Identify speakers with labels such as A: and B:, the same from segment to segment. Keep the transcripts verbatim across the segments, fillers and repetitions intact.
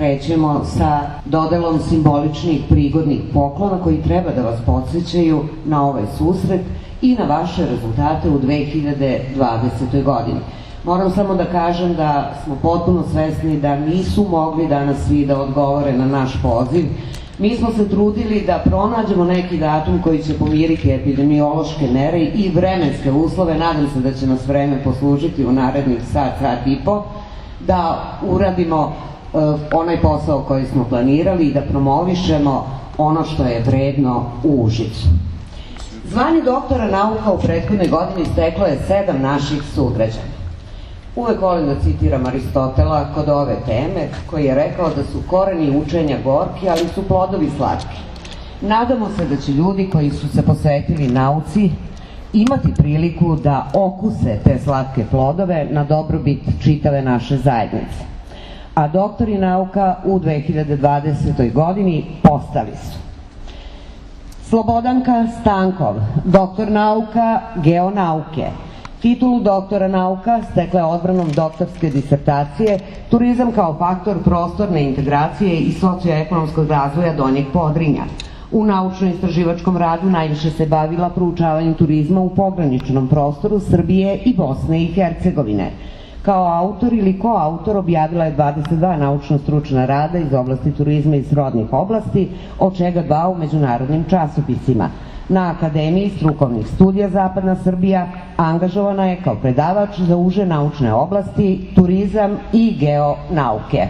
A: krećemo sa dodelom simboličnih prigodnih poklona koji treba da vas podsjećaju na ovaj susret i na vaše rezultate u dve hiljade dvadesetoj godini. Moram samo da kažem da smo potpuno svesni da nisu mogli danas svi da odgovore na naš poziv. Mi smo se trudili da pronađemo neki datum koji će pomiriti epidemiološke mere i vremenske uslove. Nadam se da će nas vreme poslužiti u narednih sat, sat i po, da uradimo uh, onaj posao koji smo planirali i da promovišemo ono što je vredno u Užicu. Zvanje doktora nauka u prethodnoj godini steklo je sedam naših sugrađana. Uvek volim da citiram Aristotela kod ove teme, koji je rekao da su koreni učenja gorki, ali su plodovi slatki. Nadamo se da će ljudi koji su se posvetili nauci imati priliku da okuse te slatke plodove na dobrobit čitave naše zajednice. A doktori nauka u dve hiljade dvadesetoj godini postali su: Slobodanka Stankov, doktor nauka geonauke. Titulu doktora nauka stekla je odbranom doktorske disertacije Turizam kao faktor prostorne integracije i socioekonomskog razvoja Donjeg Podrinja. U naučno-istraživačkom radu najviše se bavila proučavanjem turizma u pograničnom prostoru Srbije i Bosne i Hercegovine. Kao autor ili koautor objavila je dvadeset dva naučno-stručna rada iz oblasti turizma i srodnih oblasti, od čega dva u međunarodnim časopisima. Na Akademiji strukovnih studija Zapadna Srbija angažovana je kao predavač za uže naučne oblasti, turizam i geonauke.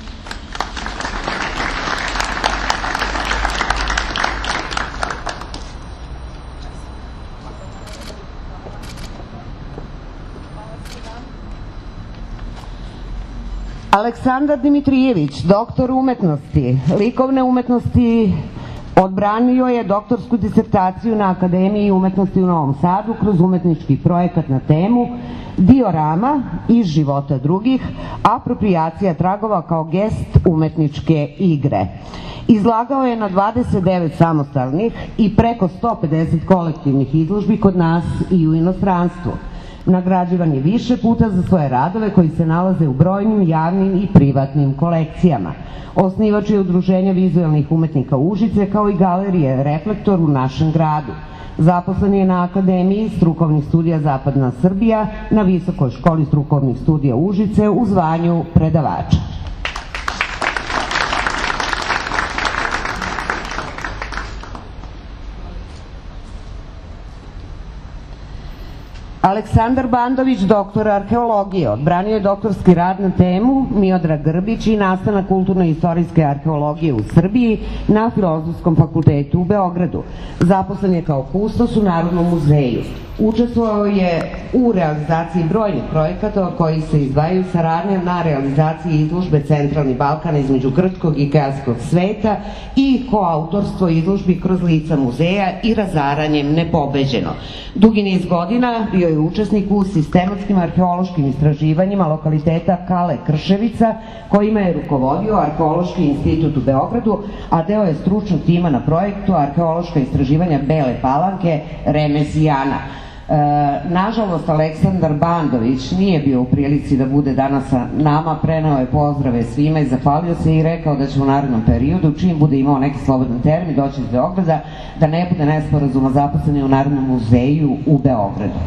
A: Aleksandar Dimitrijević, doktor umetnosti, likovne umetnosti, odbranio je doktorsku disertaciju na Akademiji umetnosti u Novom Sadu kroz umetnički projekat na temu Diorama iz života drugih, aproprijacija tragova kao gest umetničke igre. Izlagao je na dvadeset devet samostalnih i preko sto pedeset kolektivnih izložbi kod nas i u inostranstvu. Nagrađivan je više puta za svoje radove koji se nalaze u brojnim javnim i privatnim kolekcijama. Osnivač je Udruženja vizuelnih umetnika Užice, kao i galerije Reflektor u našem gradu. Zaposlen je na Akademiji strukovnih studija Zapadna Srbija, na Visokoj školi strukovnih studija Užice u zvanju predavača. Aleksandar Bandović, doktor arheologije, odbranio je doktorski rad na temu Miodrag Grbić i nastanak kulturno-istorijske arheologije u Srbiji na Filozofskom fakultetu u Beogradu. Zaposlen je kao kustos u Narodnom muzeju. Učestvovao je u realizaciji brojnih projekata koji se izdvajaju saradnjom na realizaciji izložbe Centralni Balkan između grčkog i keltskog sveta i koautorstvo izložbi kroz lica muzeja i Razaranjem nepobeđeno. Dugi niz godina bio je učesnik u sistematskim arheološkim istraživanjima lokaliteta Kale Krševica, kojima je rukovodio Arheološki institut u Beogradu, a deo je stručnog tima na projektu Arheološka istraživanja Bele Palanke Remezijana. E, nažalost, Aleksandar Bandović nije bio u prilici da bude danas sa nama, preneo je pozdrave svima i zahvalio se i rekao da će u narednom periodu, čim bude imao neki slobodan termin, doći iz Beograda, da ne bude nesporazuma, zaposlen je u Narodnom muzeju u Beogradu.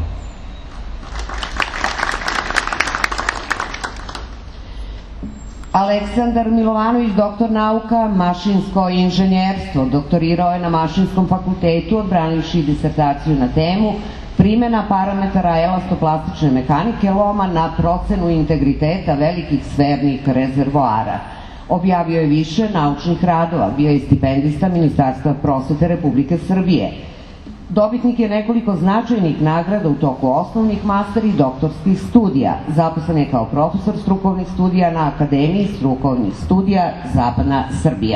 A: Aleksandar Milovanović, doktor nauka, mašinsko inženjerstvo, doktorirao je na Mašinskom fakultetu, odbranivši disertaciju na temu Primjena parametara elastoplastične mehanike loma na procenu integriteta velikih sfernih rezervoara. Objavio je više naučnih radova, bio je stipendista Ministarstva prosvete Republike Srbije. Dobitnik je nekoliko značajnih nagrada u toku osnovnih, master i doktorskih studija. Zaposlen je kao profesor strukovnih studija na Akademiji strukovnih studija Zapadna Srbija.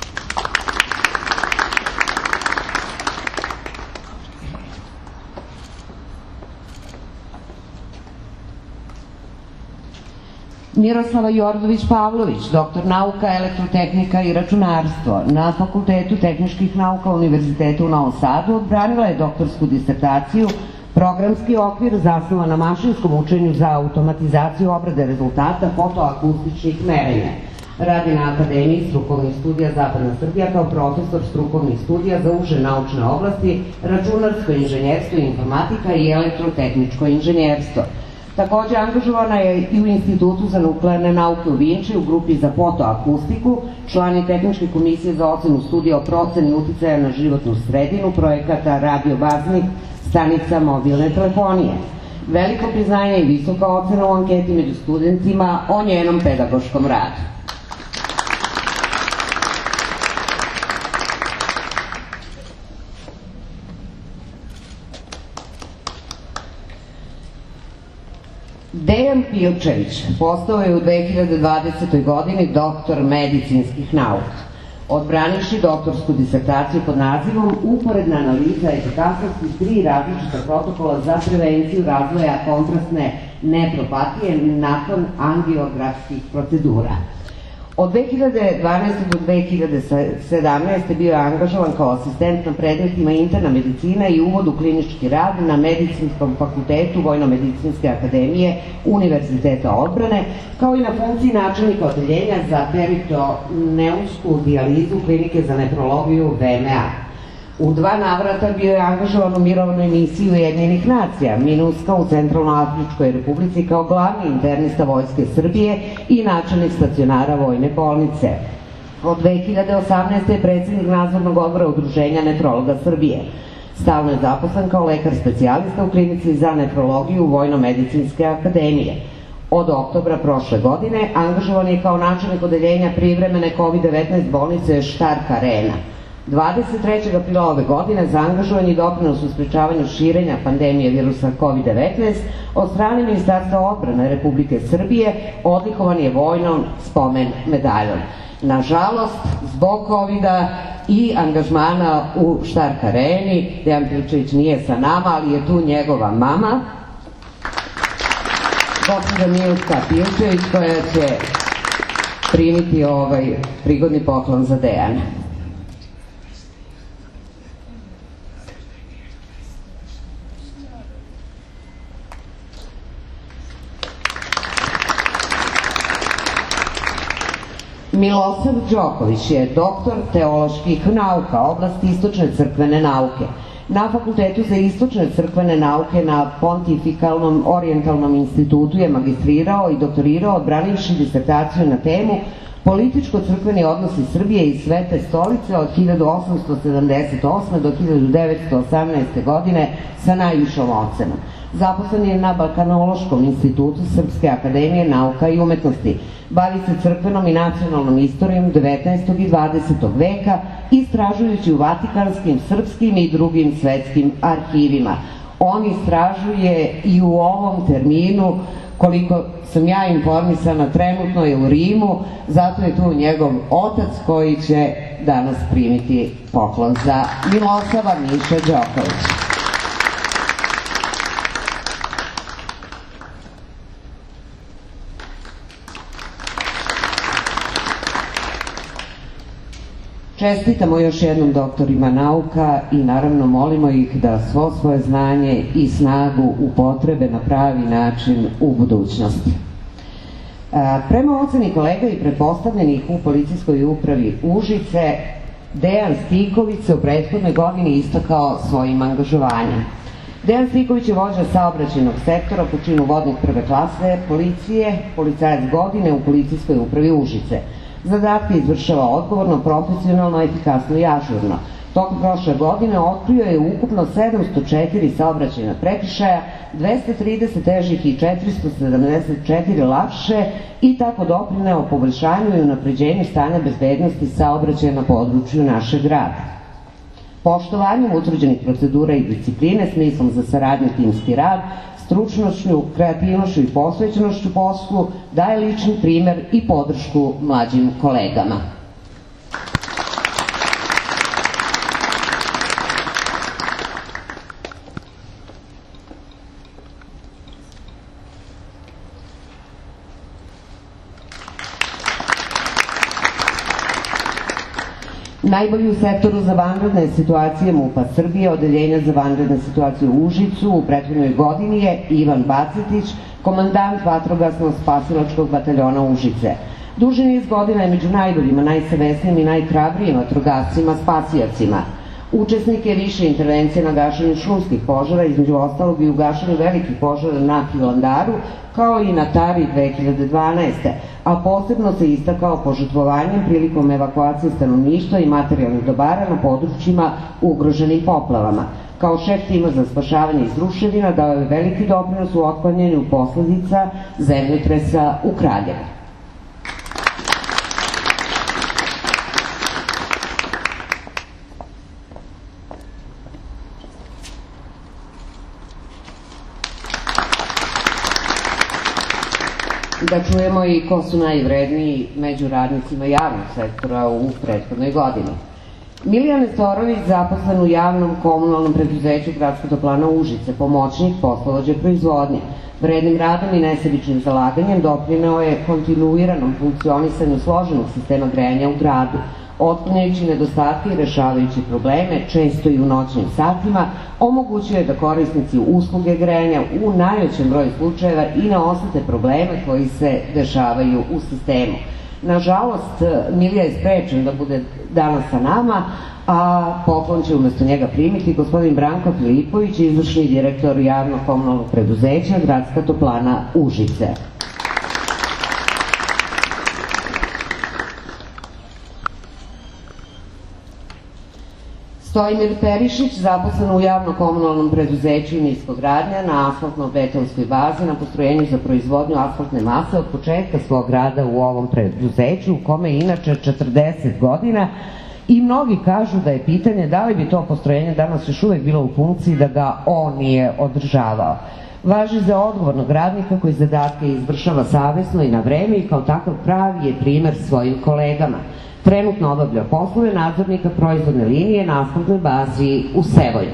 A: Miroslava Jordović-Pavlović, doktor nauka, elektrotehnika i računarstvo. Na Fakultetu tehničkih nauka Univerziteta u Novom Sadu odbranila je doktorsku disertaciju Programski okvir zasnovan na mašinskom učenju za automatizaciju obrade rezultata fotoakustičnih merenja. Radi na Akademiji strukovnih studija Zapadna Srbija kao profesor strukovnih studija za uže naučne oblasti, računarsko inženjerstvo, informatika i elektrotehničko inženjerstvo. Takođe, angažovana je i u Institutu za nuklearne nauke u Vinči u grupi za fotoakustiku, član je Tehničke komisije za ocenu studija o proceni uticaja na životnu sredinu, projekata radiobaznih stanica mobilne telefonije. Veliko priznanje i visoka ocena u anketi među studentima o njenom pedagoškom radu. Dejan Pilčević postao je u dve hiljade dvadesetoj godini doktor medicinskih nauka, odbranivši doktorsku disertaciju pod nazivom Uporedna analiza efikasnosti tri različita protokola za prevenciju razvoja kontrastne nefropatije nakon angiografskih procedura. Od dve hiljade dvanaeste. do dve hiljade sedamnaeste. bio je angažovan kao asistent na predmetima interna medicina i uvod u klinički rad na Medicinskom fakultetu Vojno-medicinske akademije Univerziteta odbrane, kao i na funkciji načelnika odeljenja za peritoneumsku dijalizu Klinike za nefrologiju V M A. U dva navrata bio je angažovan u mirovnoj misiji Ujedinjenih nacija, MINUSCA u Centralnoafričkoj republici kao glavni internista Vojske Srbije i načelnik stacionara Vojne bolnice. Od dve hiljade osamnaeste. je predsednik nadzornog odbora Udruženja nefrologa Srbije. Stalno je zaposlen kao lekar specijalista u Klinici za nefrologiju Vojno-medicinske akademije. Od oktobra prošle godine angažovan je kao načelnik odeljenja privremene kovid devetnaest bolnice Štark Arena. dvadeset trećeg aprila ove godine za angažovanje i doprinos u sprečavanju širenja pandemije virusa kovid devetnaest od strane Ministarstva odbrane Republike Srbije odlikovan je vojnom spomen medaljom. Nažalost, zbog kovida i angažmana u Štark Areni, Dejan Pilčević nije sa nama, ali je tu njegova mama, gospođa Milka Pilčević, koja će primiti ovaj prigodni poklon za Dejana. Milosav Đoković je doktor teoloških nauka, oblast istočne crkvene nauke. Na Fakultetu za istočne crkvene nauke na Pontifikalnom orijentalnom institutu je magistrirao i doktorirao odbranivši disertaciju na temu Političko-crkveni odnosi Srbije i Svete stolice od hiljadu osamsto sedamdeset osme. do hiljadu devetsto osamnaeste. godine sa najvišom ocenom. Zaposlen je na Balkanološkom institutu Srpske akademije nauka i umetnosti. Bavi se crkvenom i nacionalnom istorijom devetnaestog i dvadesetog veka, istražujući u vatikanskim, srpskim i drugim svetskim arhivima. On istražuje i u ovom terminu, koliko sam ja informisana, trenutno je u Rimu, zato je tu njegov otac koji će danas primiti poklon za Milosava Miša Đokovića. Čestitamo još jednom doktorima nauka i naravno molimo ih da svo svoje znanje i snagu upotrebe na pravi način u budućnosti. Prema oceni kolega i pretpostavljenih u policijskoj upravi Užice, Dejan Stiković se u prethodnoj godini istakao svojim angažovanjem. Dejan Stiković je vođa saobraćajnog sektora po činu vodnik prve klase policije, policajac godine u policijskoj upravi Užice. Zadatke izvršava odgovorno, profesionalno, efikasno i ažurno. Tokom prošle godine otkrio je ukupno sedamsto četiri saobraćajna prekršaja, dvesta trideset težih i četiristo sedamdeset četiri lakše i tako doprineo poboljšanju i unapređenju stanja bezbednosti saobraćaja na području našeg grada. Poštovanjem utvrđenih procedura i discipline, smislom za saradnju i timski rad, stručnošću, kreativnošću i posvećenošću poslu, daje lični primer i podršku mlađim kolegama. Najbolji u sektoru za vanredne situacije MUP-a Srbije, Odeljenja za vanredne situacije u Užicu u prethodnoj godini je Ivan Bacetić, komandant vatrogasno-spasilačkog bataljona Užice. Duži niz godina je među najboljima, najsavesnijim i najhrabrijim vatrogascima, spasiocima. Učesnik je više intervencije na gašenju šumskih požara, između ostalog i u gašenju velikih požara na Hilandaru, kao i na Tari dve hiljade dvanaeste. a posebno se istakao požrtvovanjem prilikom evakuacije stanovništva i materijalnih dobara na područjima ugroženim poplavama. Kao šef tima za spašavanje iz ruševina dao je veliki doprinos u otklanjanju posledica zemljotresa u Kraljevu. Da čujemo i ko su najvredniji među radnicima javnog sektora u prethodnoj godini. Milijan Nestorović, zaposlen u javnom komunalnom preduzeću Gradska toplana Užice, pomoćnik poslovođe proizvodnje. Vrednim radom i nesebičnim zalaganjem doprineo je kontinuiranom funkcionisanju složenog sistema grejanja u gradu, otklanjajući nedostatke i rešavajući probleme, često i u noćnim satima, omogućuje da korisnici usluge grejanja u najvećem broju slučajeva i ne osete probleme koji se dešavaju u sistemu. Nažalost, Milija je sprečen da bude danas sa nama, a poklon će umesto njega primiti gospodin Branko Filipović, izvršni direktor javnog komunalnog preduzeća Gradska toplana Užice. Stojimir Perišić, zaposlen u javno-komunalnom preduzeću Niskogradnja na asfaltno-betonskoj bazi na postrojenju za proizvodnju asfaltne mase od početka svog rada u ovom preduzeću, u kome je inače četrdeset godina, i mnogi kažu da je pitanje da li bi to postrojenje danas još uvek bilo u funkciji da ga on nije održavao. Važi za odgovornog radnika koji zadatke izvršava savesno i na vreme i kao takav pravi je primer svojim kolegama. Trenutno obavlja poslove nadzornika proizvodne linije na asfaltnoj bazi u Sevojnu.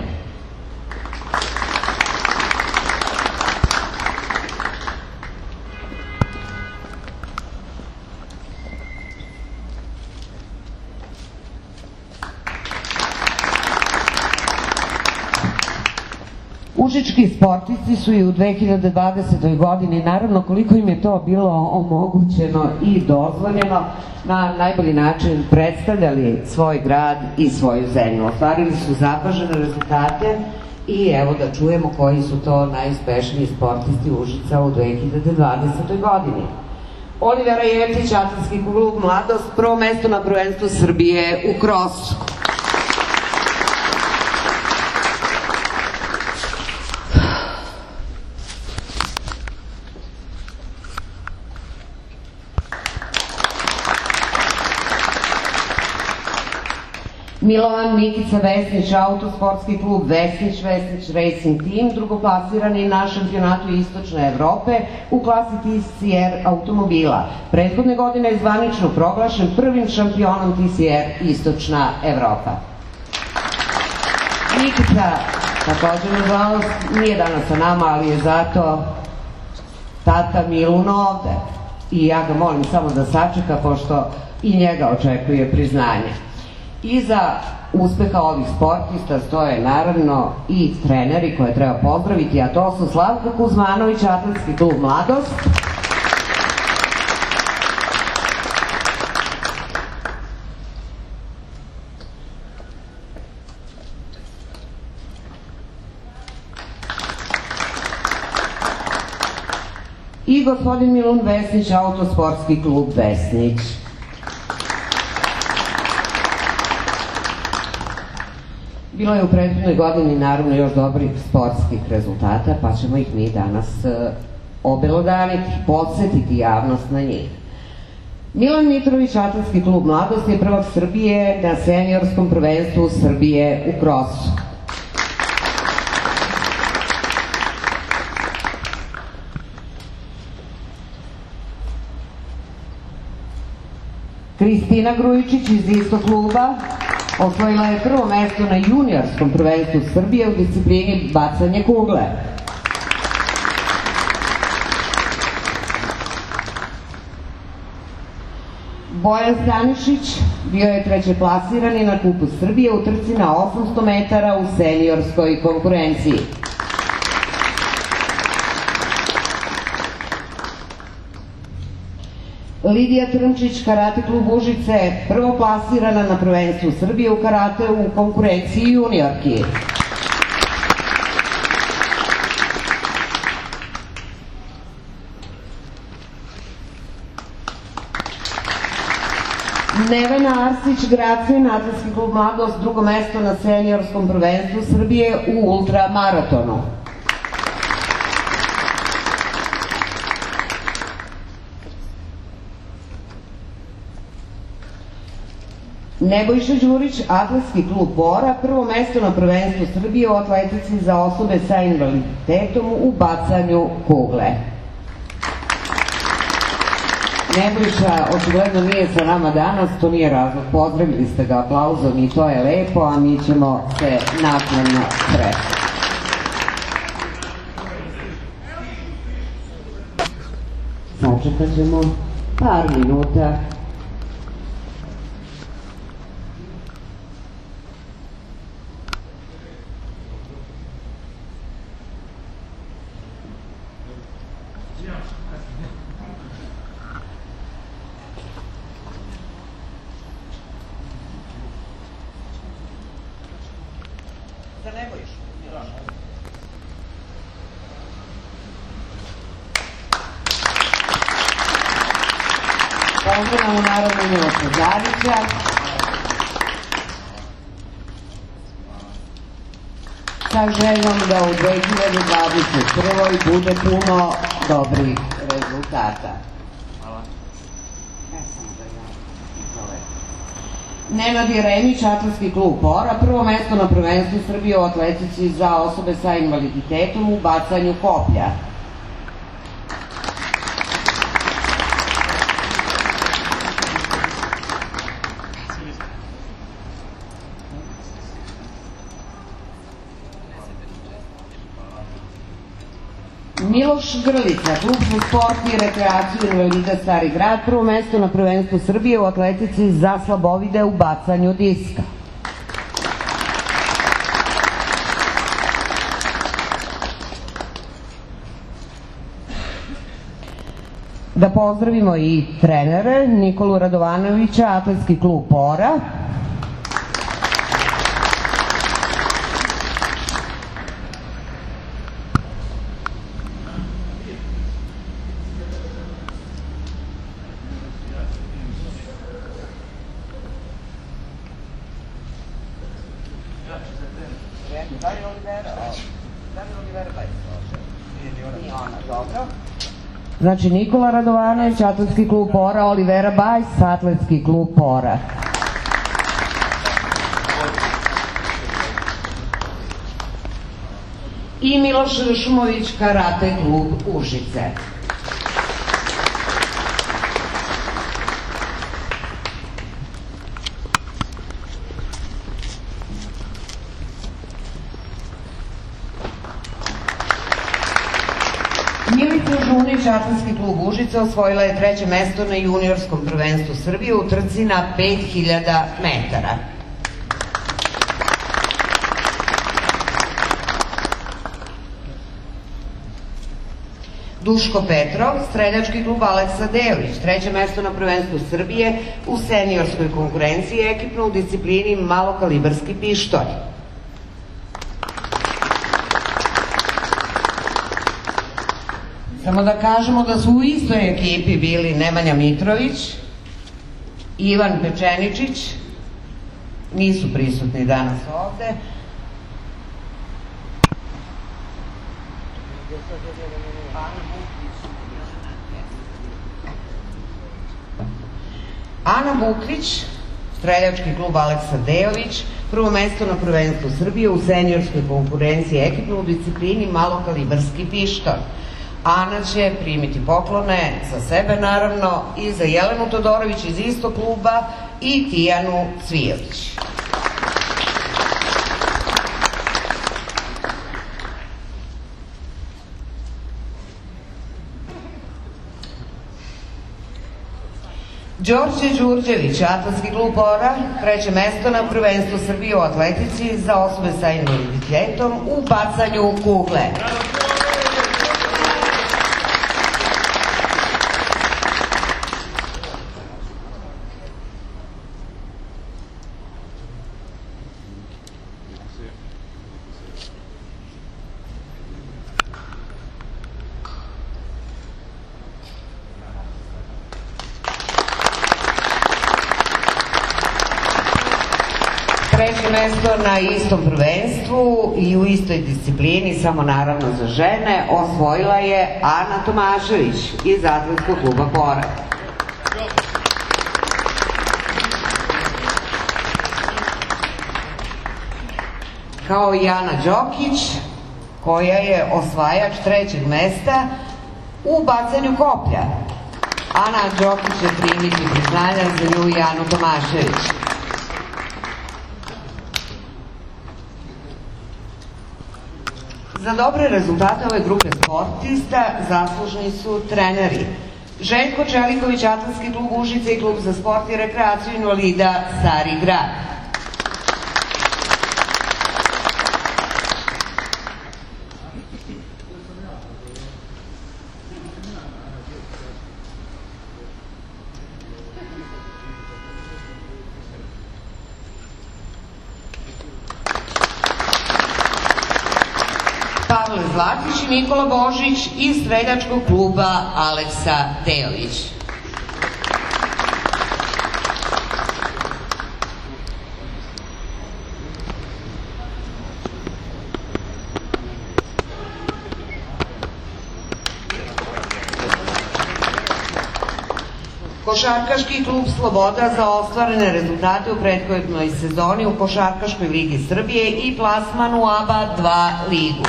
A: Užički sportisti su i u dve hiljade dvadesetoj godini, naravno koliko im je to bilo omogućeno i dozvoljeno, na najbolji način predstavljali svoj grad i svoju zemlju. Ostvarili su zapažene rezultate i evo da čujemo koji su to najuspešniji sportisti Užica u dve hiljade dvadesetoj godini. Olivera Jevtić, atletski klub Mladost, prvo mesto na prvenstvu Srbije u krosu. Milovan Nikica Vesnić, autosportski klub Vesnić, Vesnić Racing Team, drugoplasirani na šampionatu Istočne Evrope u klasi T C R automobila. Prethodne godine je zvanično proglašen prvim šampionom T C R Istočna Evropa. Nikica, također nažalost, nije danas sa nama, ali je zato tata Milun ovde. I ja ga molim samo da sačeka, pošto i njega očekuje priznanje. Iza uspeha ovih sportista stoje naravno i treneri koje treba pozdraviti, a to su Slavko Kuzmanović, atletski klub Mladost, i gospodin Milun Vesnić, autosportski klub Vesnić. Bilo je u prethodnoj godini naravno još dobrih sportskih rezultata, pa ćemo ih mi danas obelodaniti, podsjetiti javnost na njih. Milan Mitrović, atletski klub Mladost, je prvak Srbije na seniorskom prvenstvu Srbije u krosu. Kristina Grujičić iz istog kluba osvojila je prvo mesto na juniorskom prvenstvu Srbije u disciplini bacanje kugle. Bojan Stanišić bio je treće plasirani na Kupu Srbije u trci na osamsto metara u seniorskoj konkurenciji. Lidija Trnčić, Karate klub Užice, prvoplasirana na prvenstvu Srbije u karate u konkurenciji juniorki. Nevena Arsić, Gracin, atletski klub Mladost, drugo mesto na seniorskom prvenstvu Srbije u ultramaratonu. Nebojša Đurić, atletski klub Bora, prvo mesto na prvenstvu Srbije u atletici za osobe sa invaliditetom u bacanju kugle. Nebojša očigledno nije sa nama danas, to nije razlog, pozdravili ste ga aplauzom i to je lepo, a mi ćemo se naknadno sresti. Sačekat ćemo par minuta. Pozdravljamo naravno Miloša Zarića. Sa željom da u dve hiljade dvadeset prvoj bude puno dobrih rezultata. Nenad Jeremić, atletski klub Bora, prvo mesto na prvenstvu Srbije u atletici za osobe sa invaliditetom u bacanju koplja. Miloš Grlica, klub za sport i rekreaciju invalida Stari grad, prvo mesto na prvenstvu Srbije u atletici za slabovide u bacanju diska. Da pozdravimo i trenere, Nikolu Radovanovića, atletski klub Bora. Znači Nikola Radovanović, atletski klub Bora, Olivera Bajs, atletski klub Bora. I Miloš Šumović, karate klub Užice. Atletski klub Užice osvojila je treće mesto na juniorskom prvenstvu Srbije u trci na pet hiljada metara. Duško Petrov, streljački klub Aleksa Dejović, treće mesto na prvenstvu Srbije u seniorskoj konkurenciji ekipno u disciplini malokalibarski pištolj. Samo da kažemo da su u istoj ekipi bili Nemanja Mitrović, Ivan Pečeničić, nisu prisutni danas ovde. Ana Bukvić, streljački klub Aleksa Dejović, prvo mesto na prvenstvu Srbije u seniorskoj konkurenciji ekipno u disciplini malokalibarski pištolj. Ana će primiti poklone za sebe naravno i za Jelenu Todorović iz istog kluba i Tijanu Cvijelić. Đorđe Đurđević, atletski klub Bora, treće mesto na prvenstvu Srbije u atletici za osobe sa invaliditetom u bacanju kugle. Treće mesto na istom prvenstvu i u istoj disciplini, samo naravno za žene, osvojila je Ana Tomašević iz Atletskog kluba Pored. Kao i Ana Đokić, koja je osvajač trećeg mesta u bacanju koplja. Ana Đokić će primiti priznanja za nju i Anu Tomašević. Za dobre rezultate ove grupe sportista zaslužni su treneri. Željko Čeliković, Atletski klub Užice i klub za sport i rekreaciju invalida Stari grad. Pavle Zlatić i Nikola Božić iz streljačkog kluba Aleksa Dejović. Košarkaški klub Sloboda za ostvarene rezultate u prethodnoj sezoni u Košarkaškoj ligi Srbije i plasman u A B A dva ligu.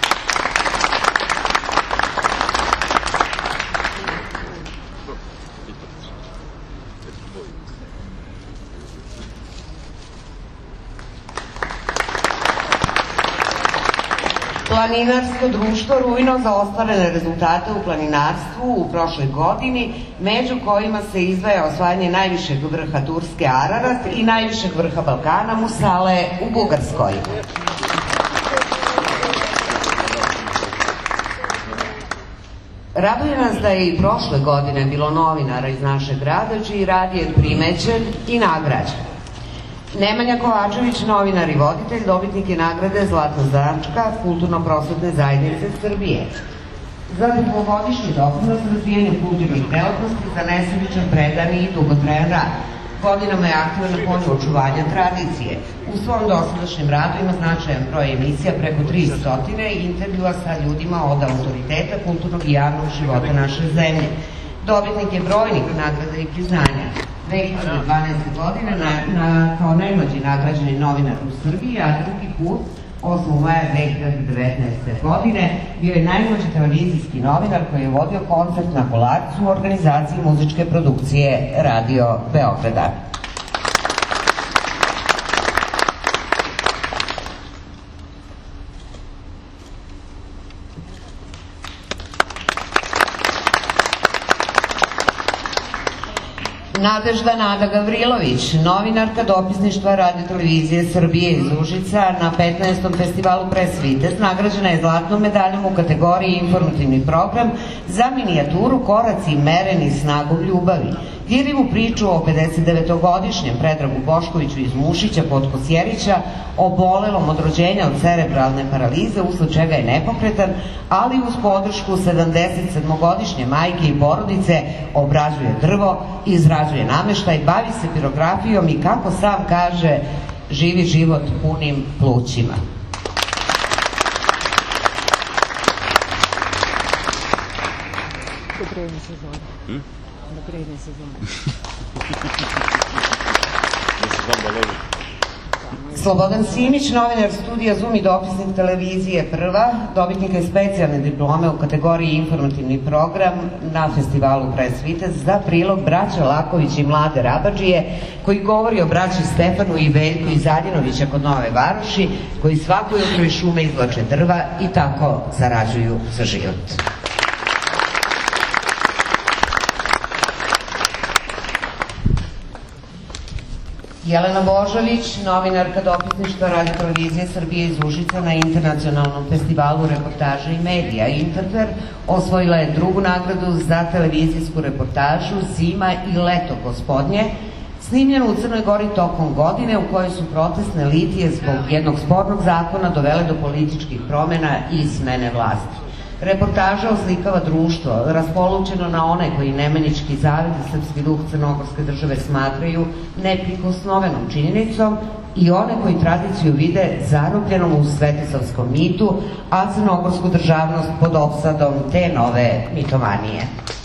A: Planinarsko društvo Rujno za ostvarene rezultate u planinarstvu u prošloj godini, među kojima se izdvaja osvajanje najvišeg vrha Turske Ararat i najvišeg vrha Balkana Musale u Bugarskoj. Raduje nas da je i prošle godine bilo novinara iz našeg grada, čiji rad je primećen i nagrađen. Nemanja Kovačević, novinar i voditelj, dobitnik je nagrade Zlatna zanačka Kulturno-prosvetne zajednice Srbije. Za dugogodišnji doprinos razvijanju kulturnih delatnosti za nesebičan, predani i dugotrajan rad. Godinama je aktivan na polju očuvanja tradicije. U svom dosadašnjem radu ima značajan broj emisija, preko tristo i intervjua sa ljudima od autoriteta kulturnog i javnog života naše zemlje. Dobitnik je brojnih nagrada i priznanja. dve hiljade dvanaeste. godine na, na, kao najmlađi nagrađeni novinar u Srbiji, a drugi put, osmog maja dve hiljade devetnaeste. godine, bio je najmlađi televizijski novinar koji je vodio koncert na Kolarcu u organizaciji muzičke produkcije Radio Beograda. Nadežda Nada Gavrilović, novinarka dopisništva Radio televizije Srbije iz Užica na petnaestom festivalu Pres Vitez, nagrađena je zlatnom medaljom u kategoriji informativni program za minijaturu Koraci mereni snagom ljubavi. Dirljivu priču o pedesetdevetogodišnjem Predragu Boškoviću iz Mušića kod Kosjerića, obolelom od rođenja od cerebralne paralize, usled čega je nepokretan, ali uz podršku sedamdesetsedmogodišnje majke i porodice obrađuje drvo, izrađuje nameštaj, bavi se pirografijom i, kako sam kaže, živi život punim plućima.
B: Do grejne sezone. Hm? Do grejne sezone.
A: Slobodan Simić, novinar studija Zum i dopisnik televizije Prva, dobitnik je specijalne diplome u kategoriji informativni program na festivalu Pres Vitez za prilog braća Laković i Mlade Rabadžije, koji govori o braći Stefanu i Veljku iz Aljinovića kod Nove Varoši, koji svako jutro iz šume izvlače drva i tako zarađuju za život. Jelena Božović, novinarka dopisništva Radio televizije Srbije iz Užica na internacionalnom festivalu reportaža i medija Interfer, osvojila je drugu nagradu za televizijsku reportažu Zima i leto gospodnje, snimljenu u Crnoj Gori tokom godine, u kojoj su protestne litije zbog jednog spornog zakona dovele do političkih promena i smene vlasti. Reportaža oslikava društvo, raspolučeno na one koji nemanjički zaved i srpski duh crnogorske države smatraju neprikosnovenom činjenicom, i one koji tradiciju vide zarobljenom u svetosavskom mitu, a crnogorsku državnost pod opsadom te nove mitomanije.